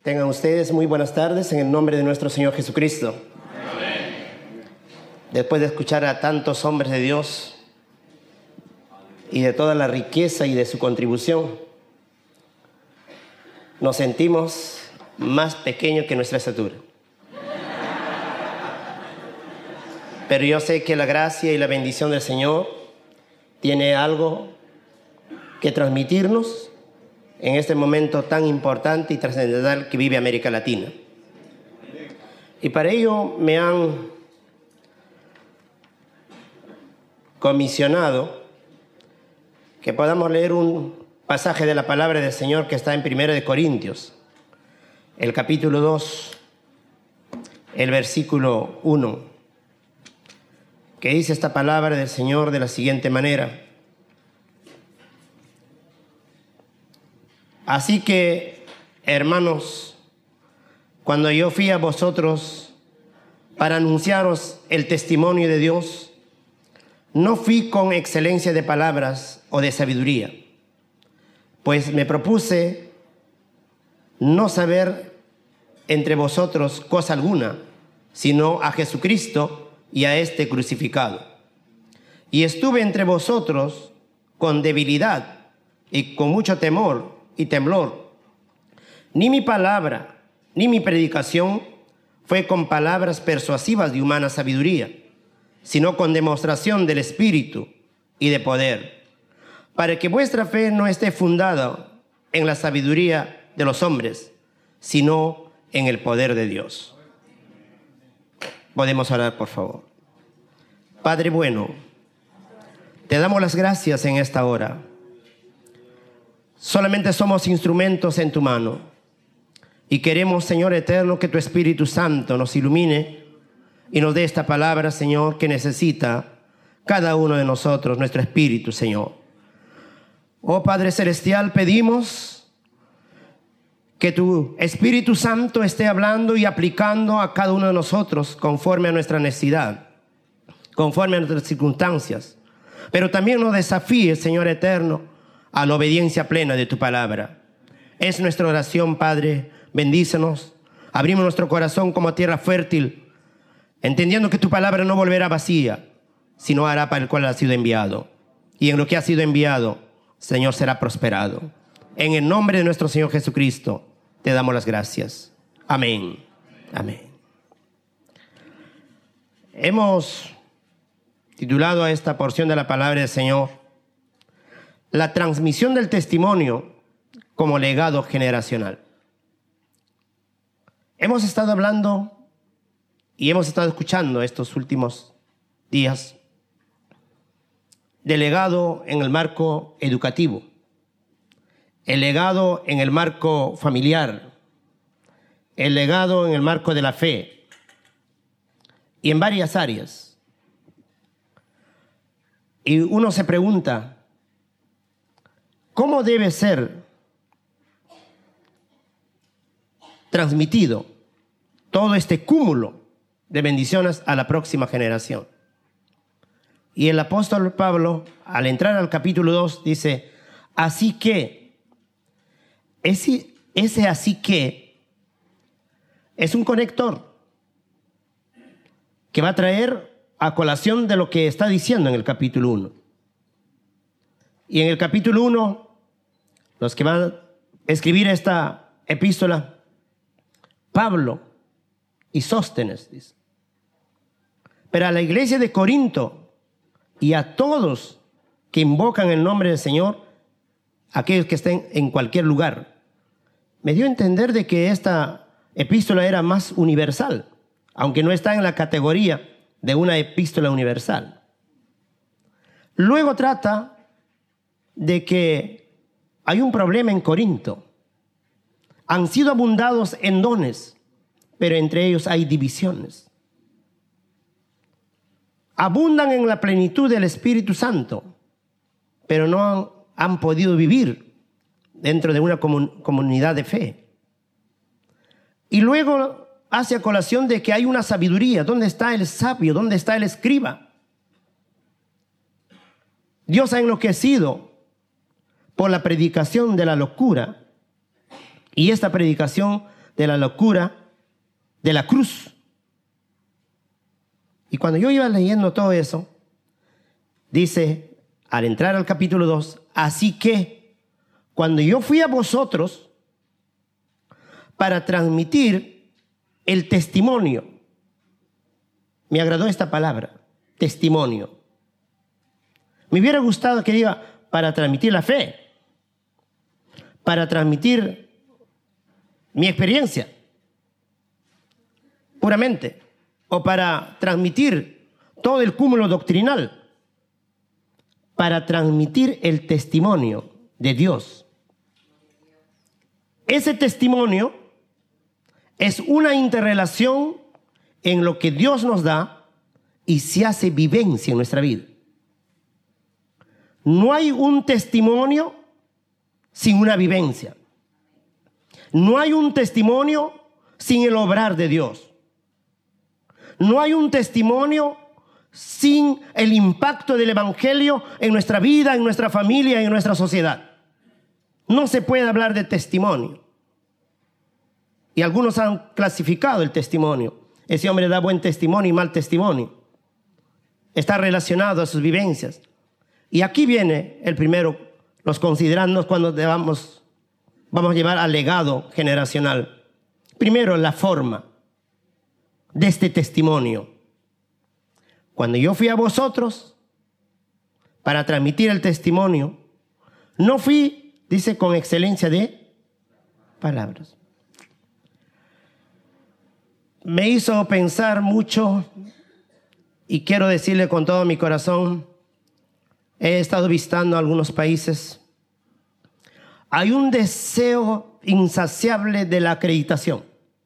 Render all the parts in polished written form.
Tengan ustedes muy buenas tardes en el nombre de nuestro Señor Jesucristo. Amén. Después de escuchar a tantos hombres de Dios y de toda la riqueza y de su contribución, nos sentimos más pequeños que nuestra estatura. Pero yo sé que la gracia y la bendición del Señor tiene algo que transmitirnos en este momento tan importante y trascendental que vive América Latina. Y para ello me han comisionado que podamos leer un pasaje de la palabra del Señor que está en 1 Corintios, el capítulo 2, el versículo 1, que dice esta palabra del Señor de la siguiente manera: así que, hermanos, cuando yo fui a vosotros para anunciaros el testimonio de Dios, no fui con excelencia de palabras o de sabiduría, pues me propuse no saber entre vosotros cosa alguna, sino a Jesucristo y a este crucificado. Y estuve entre vosotros con debilidad y con mucho temor y temblor. Ni mi palabra ni mi predicación fue con palabras persuasivas de humana sabiduría, sino con demostración del Espíritu y de poder, para que vuestra fe no esté fundada en la sabiduría de los hombres, sino en el poder de Dios. Podemos orar, por favor. Padre bueno, te damos las gracias en esta hora. Solamente somos instrumentos en tu mano y queremos, Señor eterno, que tu Espíritu Santo nos ilumine y nos dé esta palabra, Señor, que necesita cada uno de nosotros, nuestro espíritu, Señor. Oh Padre Celestial, pedimos que tu Espíritu Santo esté hablando y aplicando a cada uno de nosotros conforme a nuestra necesidad, conforme a nuestras circunstancias, pero también nos desafíe, Señor eterno, a la obediencia plena de tu palabra. Es nuestra oración, Padre. Bendícenos. Abrimos nuestro corazón como tierra fértil, entendiendo que tu palabra no volverá vacía, sino hará para el cual ha sido enviado. Y en lo que ha sido enviado, Señor, será prosperado. En el nombre de nuestro Señor Jesucristo, te damos las gracias. Amén. Amén. Hemos titulado a esta porción de la palabra del Señor: la transmisión del testimonio como legado generacional. Hemos estado hablando y hemos estado escuchando estos últimos días del legado en el marco educativo, el legado en el marco familiar, el legado en el marco de la fe y en varias áreas. Y uno se pregunta, ¿cómo debe ser transmitido todo este cúmulo de bendiciones a la próxima generación? Y el apóstol Pablo, al entrar al capítulo 2, dice: así que, ese así que es un conector que va a traer a colación de lo que está diciendo en el capítulo 1. Y en el capítulo 1, los que van a escribir esta epístola, Pablo y Sóstenes, dice. Pero a la iglesia de Corinto y a todos que invocan el nombre del Señor, aquellos que estén en cualquier lugar, me dio a entender de que esta epístola era más universal, aunque no está en la categoría de una epístola universal. Luego trata de que hay un problema en Corinto. Han sido abundados en dones, pero entre ellos hay divisiones. Abundan en la plenitud del Espíritu Santo, pero no han podido vivir dentro de una comunidad de fe. Y luego hace a colación de que hay una sabiduría. ¿Dónde está el sabio? ¿Dónde está el escriba? Dios ha enloquecido por la predicación de la locura, y esta predicación de la locura de la cruz. Y cuando yo iba leyendo todo eso, dice, al entrar al capítulo 2, así que cuando yo fui a vosotros para transmitir el testimonio, me agradó esta palabra, testimonio. Me hubiera gustado que diga para transmitir la fe, para transmitir mi experiencia, puramente, o para transmitir todo el cúmulo doctrinal, para transmitir el testimonio de Dios. Ese testimonio es una interrelación en lo que Dios nos da y se hace vivencia en nuestra vida. No hay un testimonio sin una vivencia. No hay un testimonio sin el obrar de Dios. No hay un testimonio sin el impacto del evangelio en nuestra vida, en nuestra familia, en nuestra sociedad. No se puede hablar de testimonio. Y algunos han clasificado el testimonio. Ese hombre da buen testimonio y mal testimonio. Está relacionado a sus vivencias. Y aquí viene el primero, los considerandos cuando vamos a llevar al legado generacional. Primero, la forma de este testimonio. Cuando yo fui a vosotros para transmitir el testimonio, no fui, dice, con excelencia de palabras. Me hizo pensar mucho y quiero decirle con todo mi corazón, he estado visitando algunos países. Hay un deseo insaciable de la acreditación.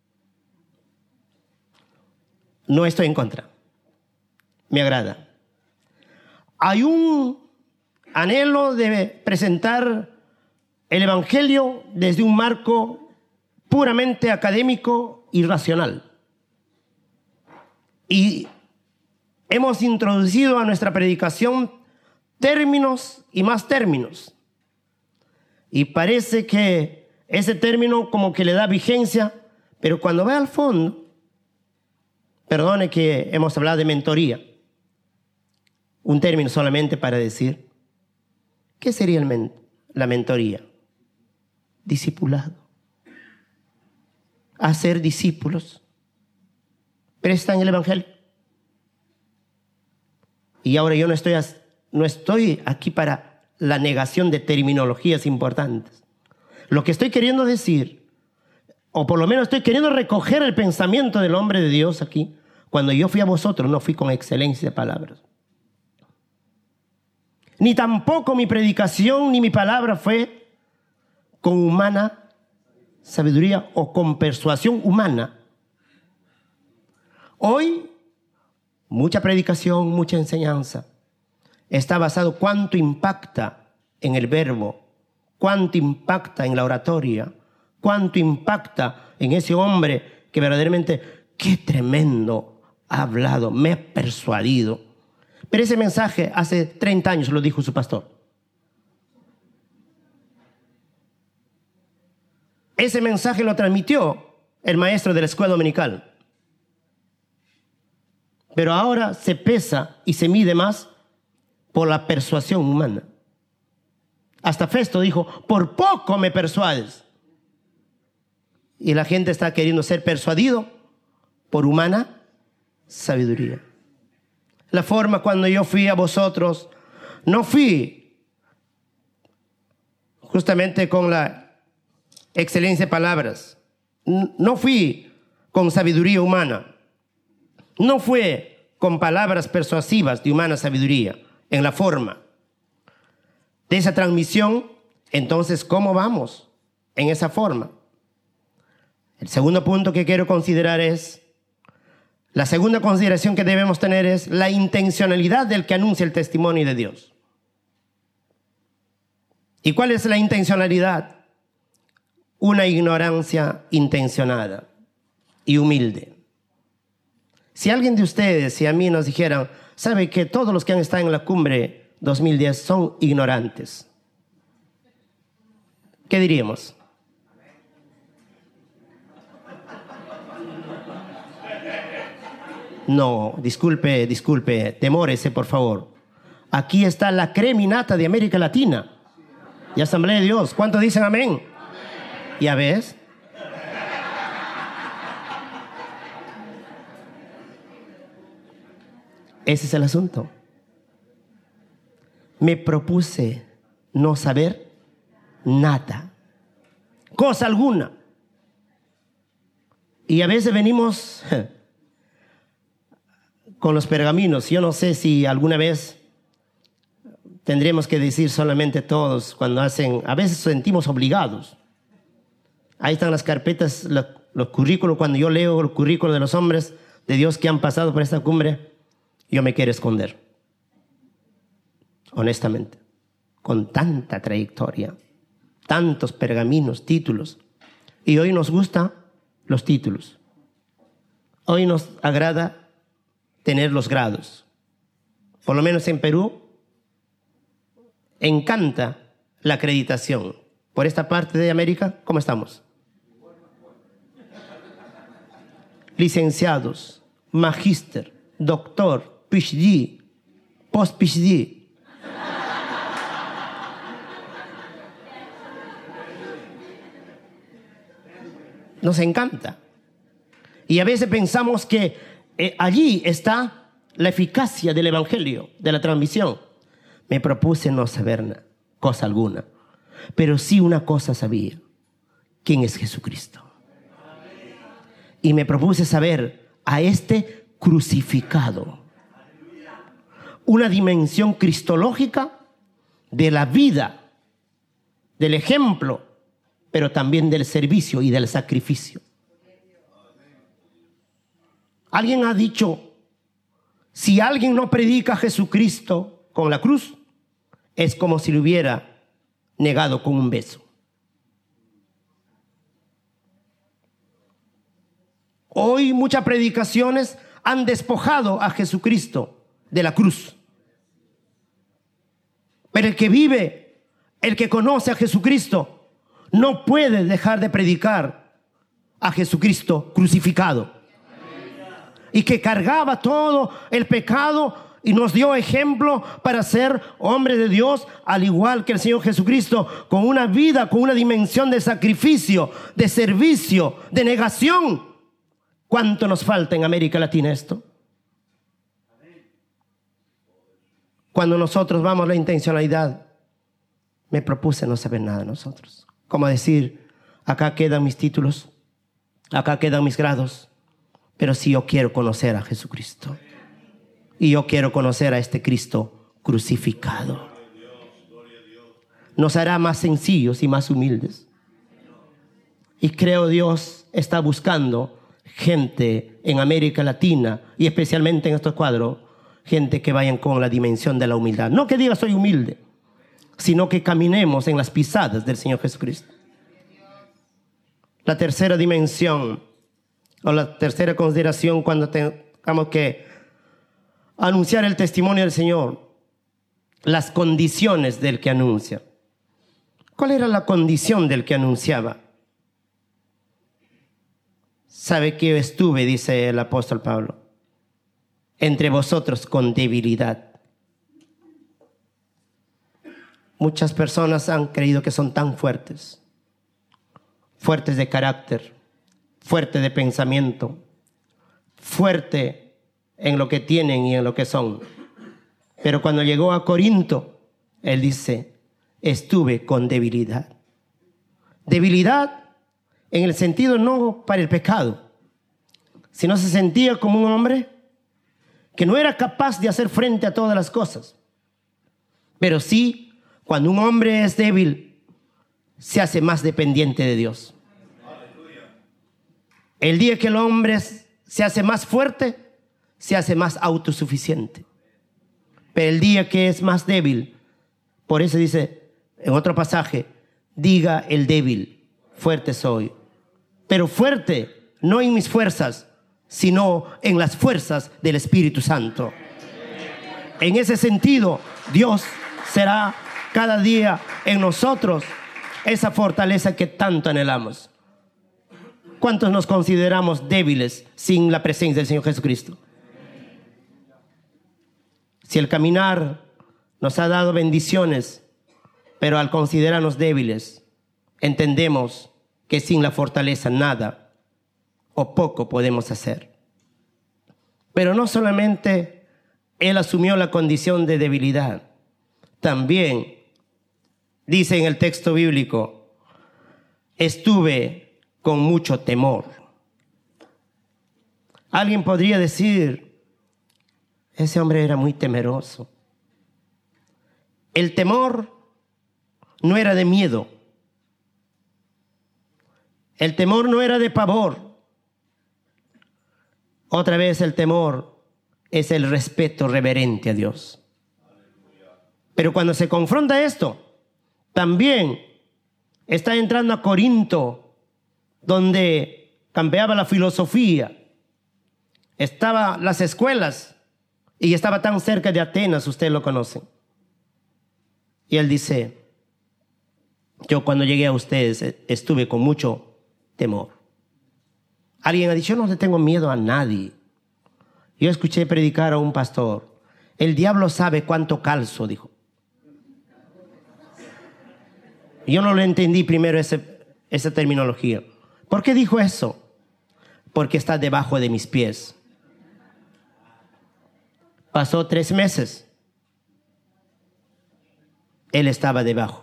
No estoy en contra. Me agrada. Hay un anhelo de presentar el evangelio desde un marco puramente académico y racional. Y hemos introducido a nuestra predicación términos y más términos. Y parece que ese término como que le da vigencia, pero cuando va al fondo, perdone que hemos hablado de mentoría, un término solamente para decir, ¿qué sería la mentoría? Discipulado. Hacer discípulos. Prestan el evangelio. Y ahora yo no estoy aquí para la negación de terminologías importantes. Lo que estoy queriendo decir, o por lo menos estoy queriendo recoger el pensamiento del hombre de Dios aquí. Cuando yo fui a vosotros, no fui con excelencia de palabras. Ni tampoco mi predicación ni mi palabra fue con humana sabiduría o con persuasión humana. Hoy, mucha predicación, mucha enseñanza está basado cuánto impacta en el verbo, cuánto impacta en la oratoria, cuánto impacta en ese hombre que verdaderamente, qué tremendo ha hablado, me ha persuadido. Pero ese mensaje hace 30 años lo dijo su pastor. Ese mensaje lo transmitió el maestro de la escuela dominical. Pero ahora se pesa y se mide más por la persuasión humana. Hasta Festo dijo, por poco me persuades. Y la gente está queriendo ser persuadido por humana sabiduría. La forma cuando yo fui a vosotros, no fui justamente con la excelencia de palabras. No fui con sabiduría humana. No fue con palabras persuasivas de humana sabiduría en la forma de esa transmisión. Entonces, ¿cómo vamos en esa forma? El segundo punto que quiero considerar es, la segunda consideración que debemos tener es la intencionalidad del que anuncia el testimonio de Dios. ¿Y cuál es la intencionalidad? Una ignorancia intencionada y humilde. Si alguien de ustedes y a mí nos dijeran, ¿sabe que todos los que han estado en la cumbre 2010 son ignorantes? ¿Qué diríamos? No, disculpe, demórese, por favor. Aquí está la creminata de América Latina y Asamblea de Dios. ¿Cuántos dicen amén? Amén. ¿Ya ves? Ese es el asunto. Me propuse no saber nada, cosa alguna. Y a veces venimos con los pergaminos. Yo no sé si alguna vez tendremos que decir solamente todos cuando hacen, a veces sentimos obligados. Ahí están las carpetas, los currículos. Cuando yo leo el currículo de los hombres de Dios que han pasado por esta cumbre, yo me quiero esconder. Honestamente, con tanta trayectoria, tantos pergaminos, títulos. Y hoy nos gustan los títulos. Hoy nos agrada tener los grados. Por lo menos en Perú, encanta la acreditación. Por esta parte de América, ¿cómo estamos? Licenciados, magíster, doctor, PhD, post-PhD. Nos encanta. Y a veces pensamos que allí está la eficacia del evangelio, de la transmisión. Me propuse no saber cosa alguna, pero sí una cosa sabía: quién es Jesucristo. Y me propuse saber a este crucificado. Una dimensión cristológica de la vida, del ejemplo, pero también del servicio y del sacrificio. Alguien ha dicho, si alguien no predica a Jesucristo con la cruz, es como si lo hubiera negado con un beso. Hoy muchas predicaciones han despojado a Jesucristo de la cruz. Pero el que vive, el que conoce a Jesucristo, no puede dejar de predicar a Jesucristo crucificado. Y que cargaba todo el pecado y nos dio ejemplo para ser hombres de Dios, al igual que el Señor Jesucristo, con una vida, con una dimensión de sacrificio, de servicio, de negación. ¿Cuánto nos falta en América Latina esto? Cuando nosotros vamos a la intencionalidad, me propuse no saber nada de nosotros. Como decir, acá quedan mis títulos, acá quedan mis grados, pero sí yo quiero conocer a Jesucristo. Y yo quiero conocer a este Cristo crucificado. Nos hará más sencillos y más humildes. Y creo Dios está buscando gente en América Latina y especialmente en estos cuadros, gente que vayan con la dimensión de la humildad. No que diga soy humilde, sino que caminemos en las pisadas del Señor Jesucristo. La tercera dimensión o la tercera consideración cuando tengamos que anunciar el testimonio del Señor, las condiciones del que anuncia. ¿Cuál era la condición del que anunciaba? Sabe que yo estuve, dice el apóstol Pablo, entre vosotros con debilidad. Muchas personas han creído que son tan fuertes, fuertes de carácter, fuertes de pensamiento, fuertes en lo que tienen y en lo que son. Pero cuando llegó a Corinto, él dice, estuve con debilidad. Debilidad en el sentido no para el pecado, sino se sentía como un hombre que no era capaz de hacer frente a todas las cosas. Pero sí, cuando un hombre es débil, se hace más dependiente de Dios. El día que el hombre se hace más fuerte, se hace más autosuficiente. Pero el día que es más débil, por eso dice en otro pasaje, diga el débil, fuerte soy. Pero fuerte no en mis fuerzas, sino en las fuerzas del Espíritu Santo. En ese sentido, Dios será cada día en nosotros esa fortaleza que tanto anhelamos. ¿Cuántos nos consideramos débiles sin la presencia del Señor Jesucristo? Si el caminar nos ha dado bendiciones, pero al considerarnos débiles, entendemos que sin la fortaleza nada o poco podemos hacer. Pero no solamente Él asumió la condición de debilidad, también dice en el texto bíblico, estuve con mucho temor. Alguien podría decir, ese hombre era muy temeroso. El temor no era de miedo. El temor no era de pavor. Otra vez el temor es el respeto reverente a Dios. Pero cuando se confronta esto, también está entrando a Corinto, donde campeaba la filosofía, estaban las escuelas y estaba tan cerca de Atenas, ustedes lo conocen. Y él dice, yo cuando llegué a ustedes estuve con mucho temor. Alguien ha dicho, yo no le tengo miedo a nadie. Yo escuché predicar a un pastor, el diablo sabe cuánto calzo, dijo. Yo no lo entendí primero esa terminología. ¿Por qué dijo eso? Porque está debajo de mis pies. Pasó 3 meses. Él estaba debajo.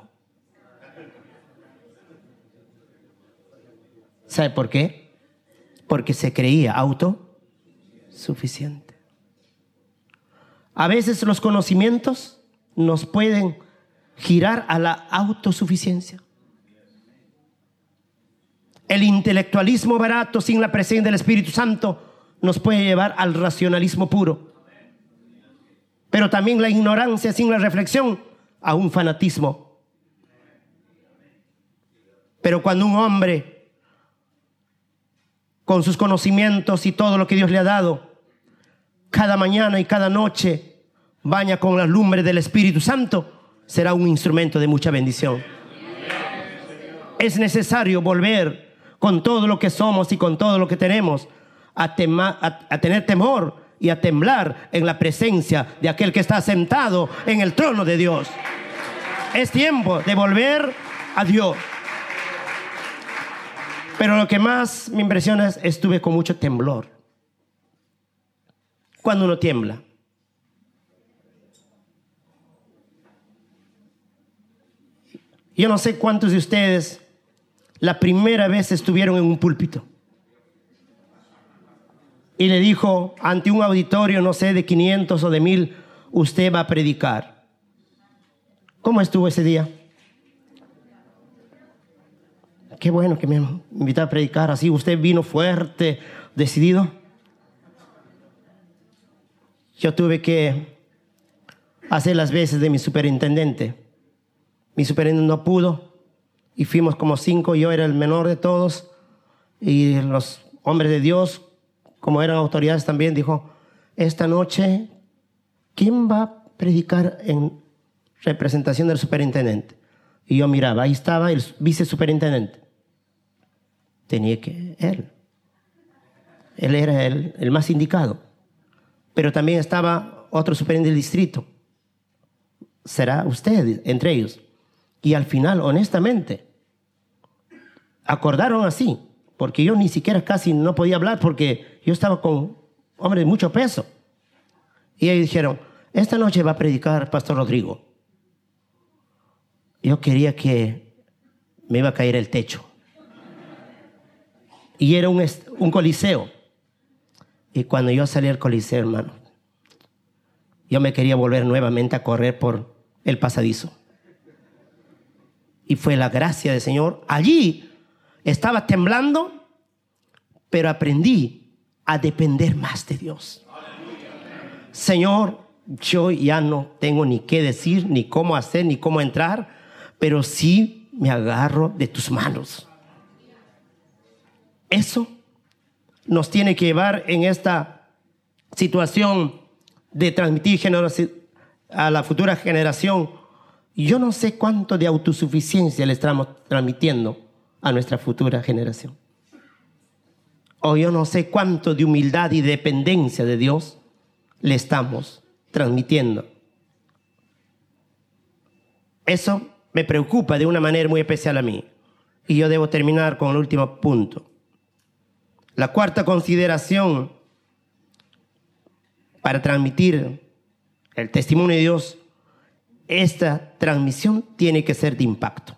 ¿Sabe por qué? Porque se creía autosuficiente. A veces los conocimientos nos pueden girar a la autosuficiencia. El intelectualismo barato sin la presencia del Espíritu Santo nos puede llevar al racionalismo puro. Pero también la ignorancia sin la reflexión a un fanatismo. Pero cuando un hombre, con sus conocimientos y todo lo que Dios le ha dado, cada mañana y cada noche baña con la lumbre del Espíritu Santo, será un instrumento de mucha bendición. Es necesario volver con todo lo que somos y con todo lo que tenemos a tener temor y a temblar en la presencia de aquel que está sentado en el trono de Dios. Es tiempo de volver a Dios. Pero lo que más me impresiona es estuve con mucho temblor. Cuando uno tiembla, yo no sé cuántos de ustedes la primera vez estuvieron en un púlpito y le dijo ante un auditorio, no sé, de 500 o de 1000, usted va a predicar. ¿Cómo estuvo ese día? Qué bueno que me invitó a predicar así. Usted vino fuerte, decidido. Yo tuve que hacer las veces de mi superintendente. Mi superintendente no pudo y fuimos como 5. Yo era el menor de todos y los hombres de Dios, como eran autoridades también, dijo, esta noche, ¿quién va a predicar en representación del superintendente? Y yo miraba, ahí estaba el vicesuperintendente. Tenía que él. Él era el más indicado. Pero también estaba otro superintendente del distrito. Será usted entre ellos. Y al final, honestamente, acordaron así. Porque yo ni siquiera casi no podía hablar porque yo estaba con hombres de mucho peso. Y ellos dijeron, esta noche va a predicar Pastor Rodrigo. Yo quería que me iba a caer el techo. Y era un coliseo. Y cuando yo salí al coliseo, hermano, yo me quería volver nuevamente a correr por el pasadizo. Y fue la gracia del Señor. Allí estaba temblando, pero aprendí a depender más de Dios. Señor, yo ya no tengo ni qué decir, ni cómo hacer, ni cómo entrar, pero sí me agarro de tus manos. Eso nos tiene que llevar en esta situación de transmitir a la futura generación. Yo no sé cuánto de autosuficiencia le estamos transmitiendo a nuestra futura generación. O yo no sé cuánto de humildad y dependencia de Dios le estamos transmitiendo. Eso me preocupa de una manera muy especial a mí. Y yo debo terminar con el último punto. La cuarta consideración para transmitir el testimonio de Dios, esta transmisión tiene que ser de impacto.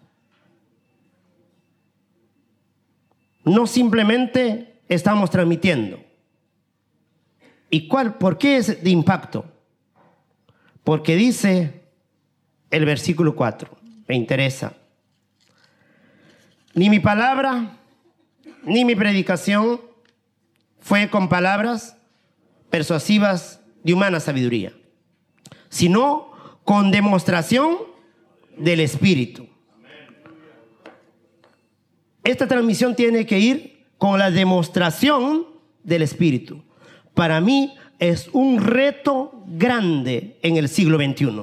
No simplemente estamos transmitiendo. ¿Y por qué es de impacto? Porque dice el versículo 4, me interesa. Ni mi palabra, ni mi predicación fue con palabras persuasivas de humana sabiduría, sino con demostración del Espíritu. Esta transmisión tiene que ir con la demostración del Espíritu. Para mí es un reto grande en el siglo XXI.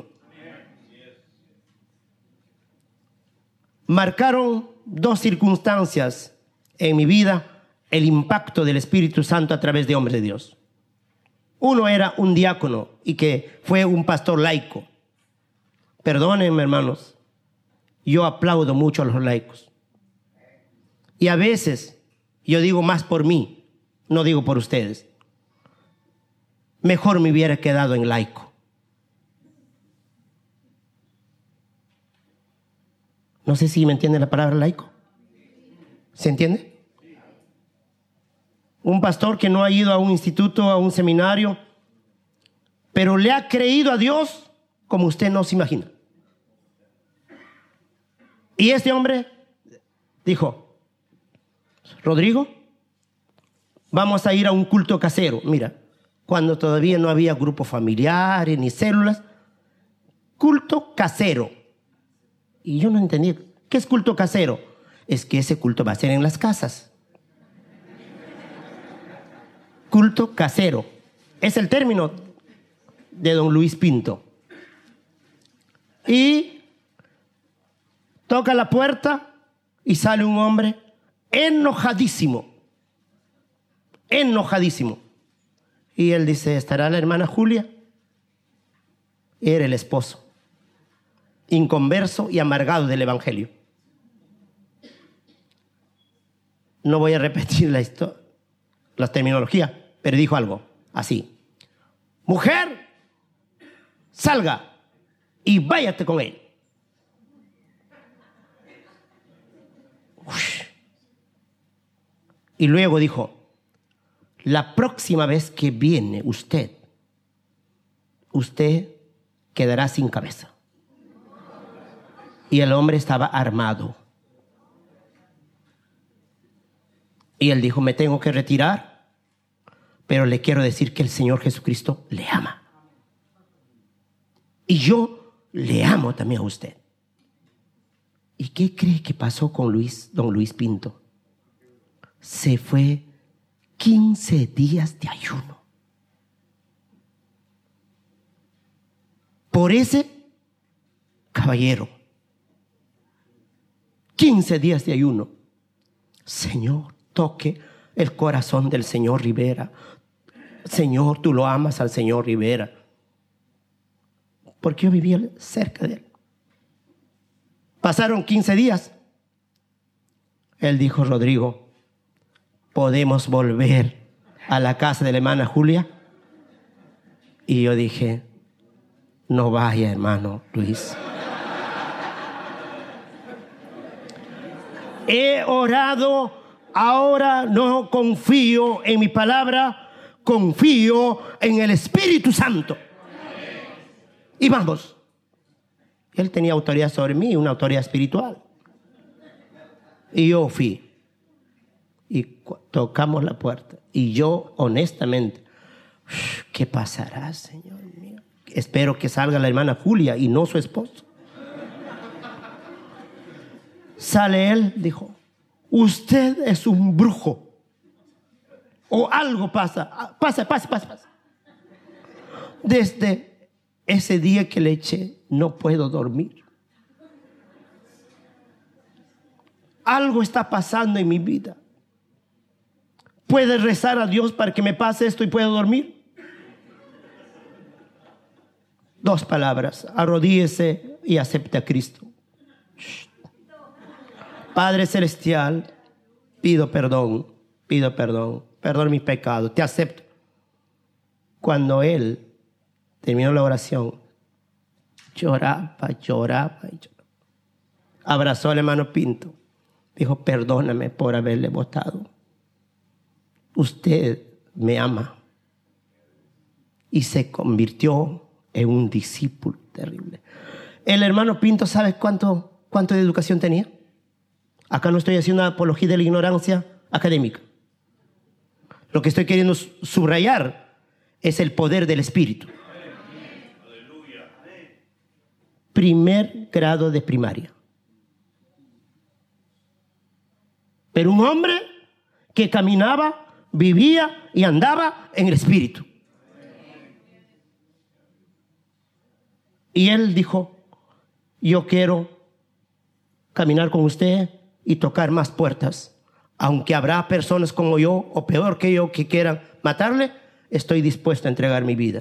Marcaron dos circunstancias en mi vida el impacto del Espíritu Santo a través de hombres de Dios. Uno era un diácono y que fue un pastor laico. Perdónenme, hermanos, yo aplaudo mucho a los laicos. Y a veces yo digo más por mí, no digo por ustedes. Mejor me hubiera quedado en laico. No sé si me entiende la palabra laico. ¿Se entiende? Un pastor que no ha ido a un instituto, a un seminario, pero le ha creído a Dios como usted no se imagina. Y este hombre dijo: Rodrigo, vamos a ir a un culto casero. Mira, cuando todavía no había grupos familiares ni células, culto casero. Y yo no entendía, ¿qué es culto casero? Es que ese culto va a ser en las casas. Culto casero. Es el término de don Luis Pinto. Y toca la puerta y sale un hombre enojadísimo. Enojadísimo. Y él dice: ¿estará la hermana Julia? Era el esposo, inconverso y amargado del evangelio. No voy a repetir la terminología, pero dijo algo así: mujer, salga y váyate con él. Ush. Y luego dijo: la próxima vez que viene usted quedará sin cabeza. Y el hombre estaba armado. Y él dijo: me tengo que retirar, pero le quiero decir que el Señor Jesucristo le ama. Y yo le amo también a usted. ¿Y qué cree que pasó con don Luis Pinto? Se fue 15 días de ayuno. Por ese caballero. 15 días de ayuno. Señor, toque el corazón del señor Rivera. Señor, tú lo amas al señor Rivera. Porque yo vivía cerca de él. Pasaron 15 días. Él dijo: Rodrigo, ¿podemos volver a la casa de la hermana Julia? Y yo dije: no vaya, hermano Luis. He orado, ahora no confío en mi palabra, confío en el Espíritu Santo. Y vamos. Él tenía autoridad sobre mí, una autoridad espiritual. Y yo fui. Y tocamos la puerta. Y yo, honestamente, ¿qué pasará, Señor mío? Espero que salga la hermana Julia y no su esposo. Sale él, dijo: usted es un brujo. O algo pasa. Pasa. Desde ese día que le eché, no puedo dormir. Algo está pasando en mi vida. ¿Puedes rezar a Dios para que me pase esto y pueda dormir? 2 palabras: arrodíllese y acepte a Cristo. Padre celestial, pido perdón mis pecados, te acepto. Cuando él terminó la oración, lloraba. Abrazó al hermano Pinto, dijo: perdóname por haberle votado. Usted me ama. Y se convirtió en un discípulo terrible. El hermano Pinto, ¿sabes cuánto de educación tenía? Acá no estoy haciendo una apología de la ignorancia académica. Lo que estoy queriendo subrayar es el poder del Espíritu. Primer grado de primaria. Pero un hombre que caminaba, vivía y andaba en el Espíritu. Y él dijo: yo quiero caminar con usted y tocar más puertas. Aunque habrá personas como yo, o peor que yo, que quieran matarle, estoy dispuesto a entregar mi vida.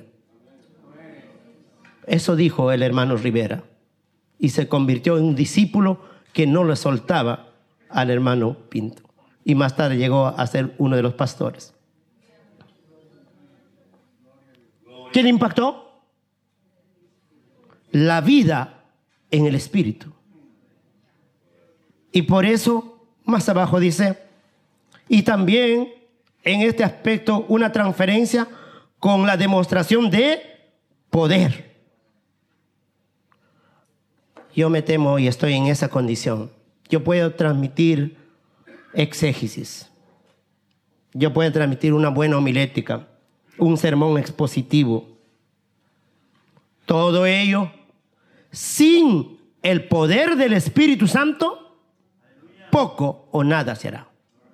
Eso dijo el hermano Rivera. Y se convirtió en un discípulo que no le soltaba al hermano Pinto. Y más tarde llegó a ser uno de los pastores. ¿Qué le impactó? La vida en el Espíritu. Y por eso, más abajo dice: y también en este aspecto una transferencia con la demostración de poder. Yo me temo y estoy en esa condición. Yo puedo transmitir exégesis. Yo puedo transmitir una buena homilética, un sermón expositivo. Todo ello sin el poder del Espíritu Santo, poco o nada será.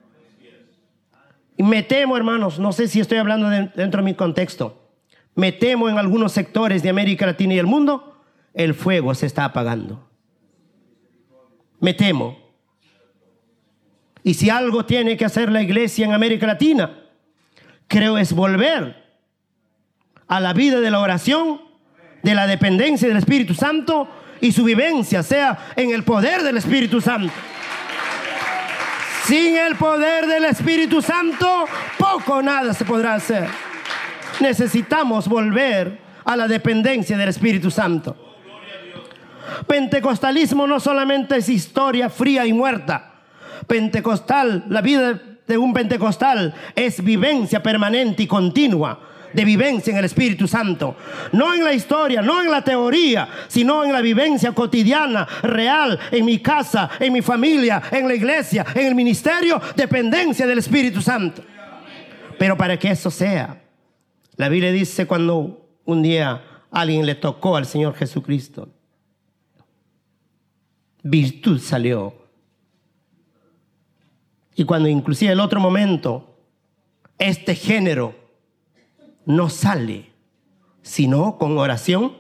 Y me temo, hermanos, no sé si estoy hablando dentro de mi contexto, me temo en algunos sectores de América Latina y el mundo, el fuego se está apagando. Me temo. Y si algo tiene que hacer la iglesia en América Latina, creo es volver a la vida de la oración, de la dependencia del Espíritu Santo, y su vivencia sea en el poder del Espíritu Santo. Sin el poder del Espíritu Santo, poco o nada se podrá hacer. Necesitamos volver a la dependencia del Espíritu Santo. Pentecostalismo no solamente es historia fría y muerta. Pentecostal, la vida de un pentecostal es vivencia permanente y continua de vivencia en el Espíritu Santo. No en la historia, no en la teoría, sino en la vivencia cotidiana, real, en mi casa, en mi familia, en la iglesia, en el ministerio, dependencia del Espíritu Santo. Pero para que eso sea, la Biblia dice, cuando un día alguien le tocó al Señor Jesucristo, virtud salió. Y cuando inclusive el otro momento, este género no sale, sino con oración.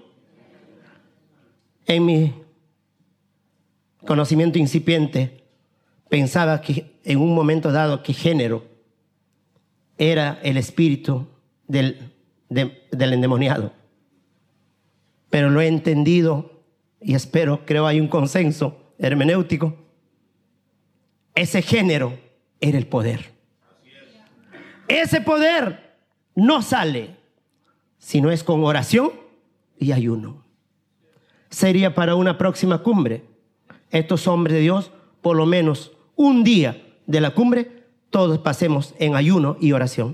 En mi conocimiento incipiente, pensaba que en un momento dado que género era el espíritu del endemoniado. Pero lo he entendido y creo hay un consenso hermenéutico. Ese género era el poder. Ese poder no sale si no es con oración y ayuno. Sería para una próxima cumbre. Estos hombres de Dios, por lo menos un día de la cumbre, todos pasemos en ayuno y oración.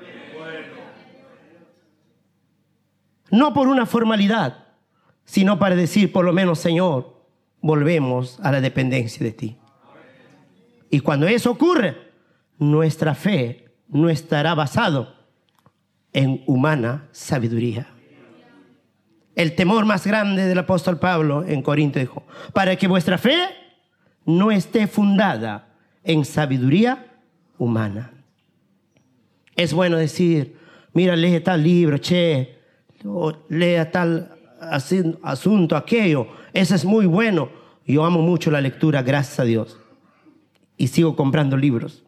No por una formalidad, sino para decir, por lo menos, Señor, volvemos a la dependencia de ti. Y cuando eso ocurre, nuestra fe no estará basado en humana sabiduría. El temor más grande del apóstol Pablo en Corinto dijo: para que vuestra fe no esté fundada en sabiduría humana. Es bueno decir, mira, lee tal libro, o lea tal asunto, aquello, eso es muy bueno. Yo amo mucho la lectura, gracias a Dios, y sigo comprando libros.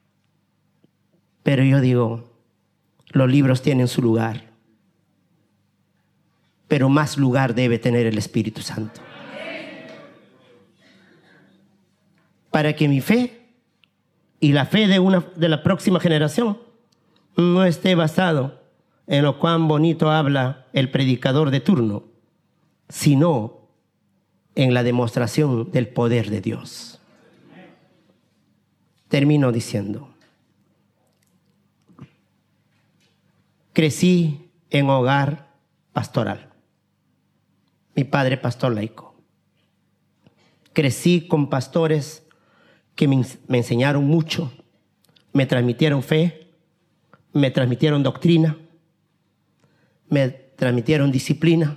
Pero yo digo, los libros tienen su lugar. pero más lugar debe tener el Espíritu Santo. Para que mi fe y la fe de la próxima generación no esté basado en lo cuán bonito habla el predicador de turno, sino en la demostración del poder de Dios. Termino diciendo, crecí en hogar pastoral. Mi padre pastor laico. Crecí con pastores que me enseñaron mucho, me transmitieron fe, me transmitieron doctrina, me transmitieron disciplina.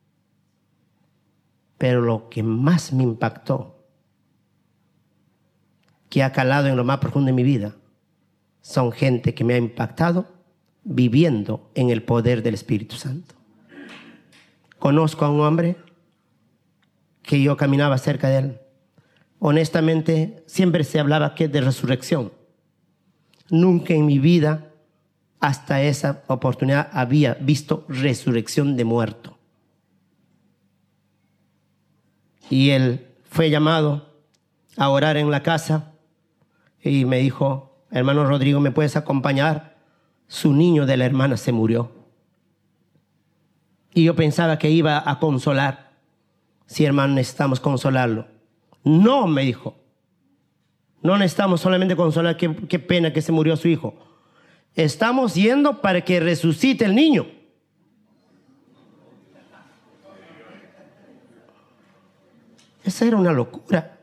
Pero lo que más me impactó, que ha calado en lo más profundo de mi vida, son gente que me ha impactado viviendo en el poder del Espíritu Santo. Conozco a un hombre que yo caminaba cerca de él. Honestamente, siempre se hablaba que de resurrección. Nunca en mi vida, hasta esa oportunidad, había visto resurrección de muerto. Y él fue llamado a orar en la casa y me dijo, hermano Rodrigo, ¿me puedes acompañar? Su niño de la hermana se murió. Y yo pensaba que iba a consolar. Sí, hermano, necesitamos consolarlo. No, me dijo. No necesitamos solamente consolar, qué pena que se murió su hijo. Estamos yendo para que resucite el niño. Esa era una locura.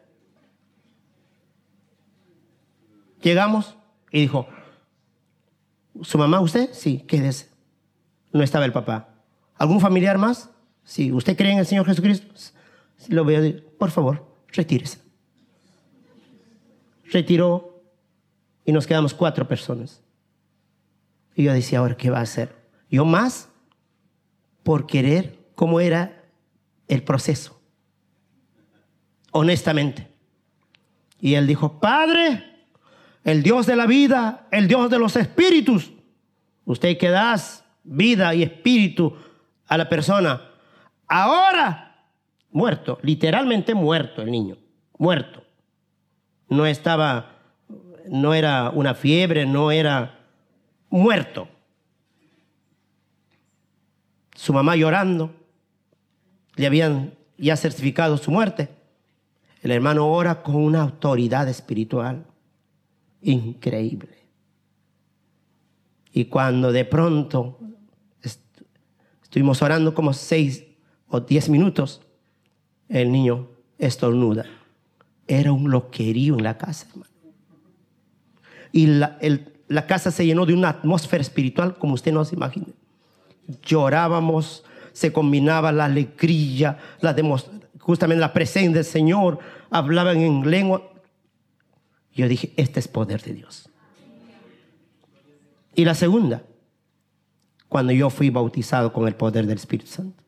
Llegamos y dijo, ¿su mamá usted? Sí, quédese. No estaba el papá. ¿Algún familiar más? Sí. ¿Usted cree en el Señor Jesucristo? Sí, lo veo. Por favor, retírese. Retiró y nos quedamos 4 personas. Y yo decía, ¿ahora qué va a hacer? Yo más por querer cómo era el proceso. Honestamente. Y él dijo, Padre, el Dios de la vida, el Dios de los espíritus, usted que das vida y espíritu a la persona, ahora muerto, literalmente muerto el niño, muerto. No era una fiebre, no era muerto. Su mamá llorando, le habían ya certificado su muerte. El hermano ora con una autoridad espiritual increíble. Y cuando de pronto estuvimos orando como 6 o 10 minutos, el niño estornuda. Era un loquerío en la casa, hermano. Y la casa se llenó de una atmósfera espiritual como usted no se imagina. Llorábamos, se combinaba la alegría, justamente la presencia del Señor, hablaban en lengua. Yo dije, este es poder de Dios. Y la segunda, cuando yo fui bautizado con el poder del Espíritu Santo.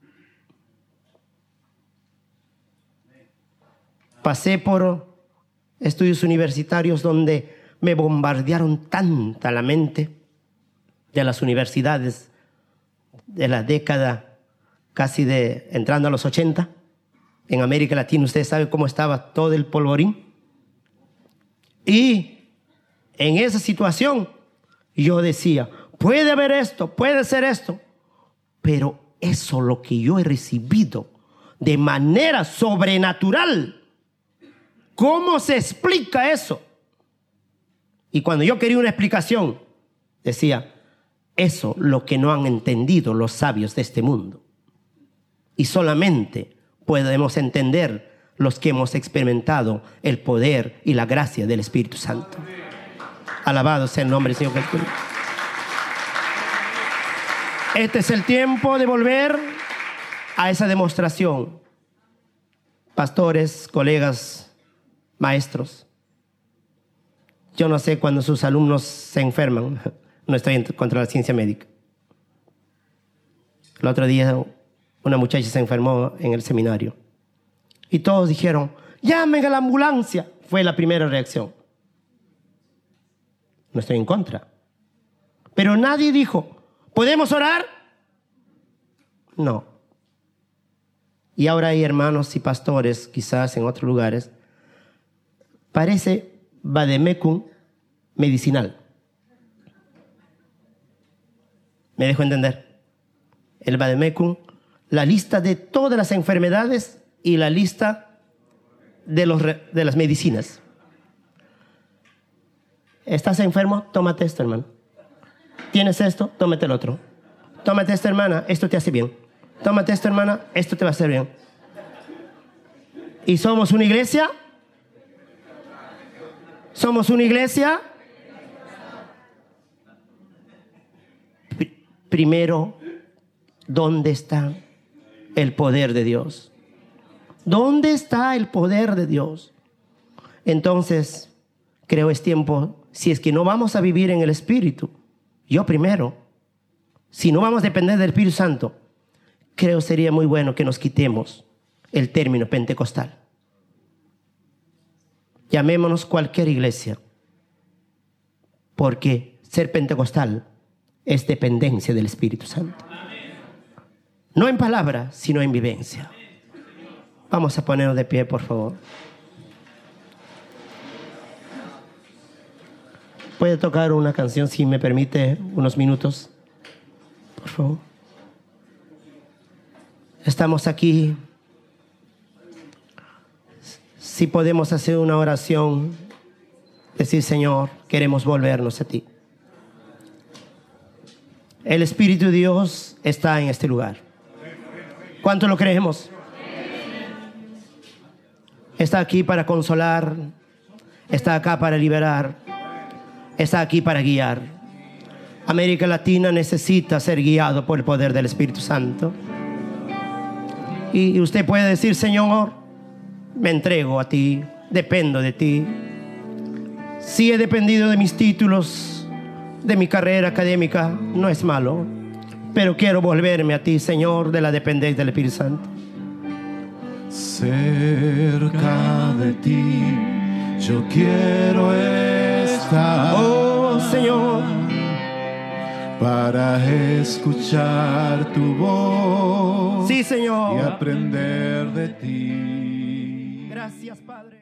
Pasé por estudios universitarios donde me bombardearon tanta la mente de las universidades de la década casi de entrando a los 80. En América Latina usted sabe cómo estaba todo el polvorín. Y en esa situación yo decía, puede haber esto, puede ser esto, pero eso lo que yo he recibido de manera sobrenatural, ¿cómo se explica eso? Y cuando yo quería una explicación, decía, eso lo que no han entendido los sabios de este mundo. Y solamente podemos entender los que hemos experimentado el poder y la gracia del Espíritu Santo. Alabado sea el nombre del Señor Jesús. Este es el tiempo de volver a esa demostración. Pastores, colegas, maestros. Yo no sé cuando sus alumnos se enferman. No estoy contra la ciencia médica. El otro día una muchacha se enfermó en el seminario. Y todos dijeron, llamen a la ambulancia. Fue la primera reacción. No estoy en contra. Pero nadie dijo, ¿podemos orar? No. Y ahora hay hermanos y pastores, quizás en otros lugares, parece vademecum medicinal. ¿Me dejo entender? El vademecum, la lista de todas las enfermedades y la lista de las medicinas. ¿Estás enfermo? Tómate esto, hermano. ¿Tienes esto? Tómate el otro. Tómate esto, hermana, esto te hace bien. Tómate esto, hermana, esto te va a hacer bien. ¿Y somos una iglesia? ¿Somos una iglesia? Primero, ¿dónde está el poder de Dios? ¿Dónde está el poder de Dios? Entonces, creo es tiempo, si es que no vamos a vivir en el Espíritu, yo primero, si no vamos a depender del Espíritu Santo, creo sería muy bueno que nos quitemos el término pentecostal. Llamémonos cualquier iglesia, porque ser pentecostal es dependencia del Espíritu Santo. No en palabra, sino en vivencia. Vamos a ponernos de pie, por favor. ¿Puede tocar una canción, si me permite, unos minutos? Por favor. Estamos aquí. Si podemos hacer una oración, decir, Señor, queremos volvernos a ti. El Espíritu de Dios está en este lugar. ¿Cuánto lo creemos? Está aquí para consolar, está acá para liberar, está aquí para guiar. América Latina necesita ser guiado por el poder del Espíritu Santo. Y usted puede decir, Señor, me entrego a ti, dependo de ti. Si he dependido de mis títulos, de mi carrera académica, no es malo, pero quiero volverme a ti, Señor, de la dependencia del Espíritu Santo. Cerca de ti yo quiero estar, oh Señor, para escuchar tu voz, sí, Señor, y aprender de ti. Gracias, Padre.